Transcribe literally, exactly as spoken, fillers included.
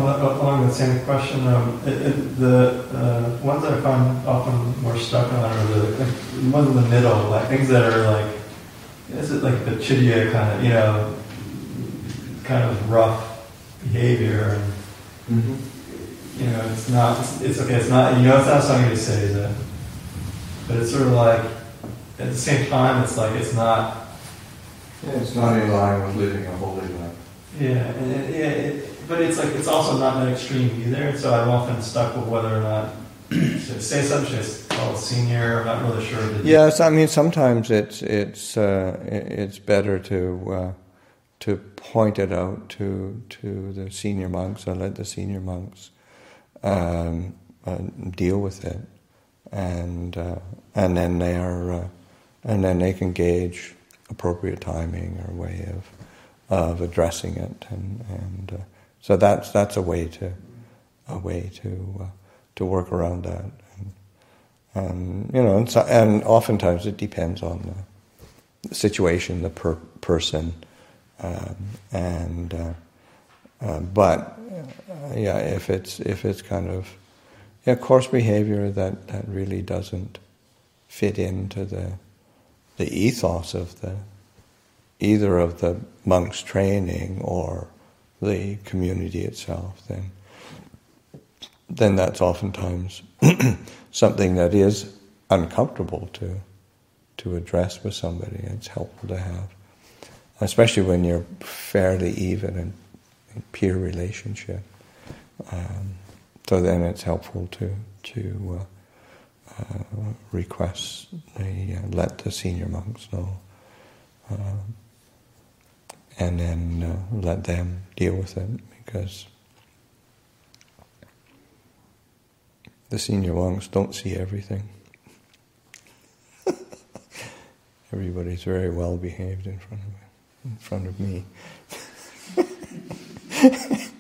along the same question, um, it, it, the uh, ones I find often more stuck on are the, the ones in the middle, like things that are like, is it like the chidya kind of, you know, kind of rough behavior, and mm-hmm. you know, it's not, it's, it's okay, it's not, you know, it's not something to say, is it? But it's sort of like, at the same time, it's like, it's not. Yeah, it's not in line with living a holy life. Yeah, and it, yeah, it, but it's like, it's also not that extreme either, and so I'm often stuck with whether or not, should I say something, should I call a senior, I'm not really sure. Yes, I mean, sometimes it's, it's, uh, it's better to, uh, to point it out to, to the senior monks, or let the senior monks um, uh, deal with it. And uh, and then they are, uh, and then they can gauge appropriate timing or way of of addressing it, and and uh, so that's that's a way to a way to uh, to work around that, and, and you know, and, so, and oftentimes it depends on the, the situation, the per, person, um, and uh, uh, but uh, yeah, if it's if it's kind of Yeah, coarse behavior that, that really doesn't fit into the the ethos of the either of the monk's training or the community itself, then then that's oftentimes something that is uncomfortable to to address with somebody. It's helpful to have, especially when you're fairly even in, in peer relationship. Um, So then it's helpful to to uh, uh, request, the, uh, let the senior monks know, uh, and then uh, let them deal with it, because the senior monks don't see everything. Everybody's very well behaved in front of in front of me.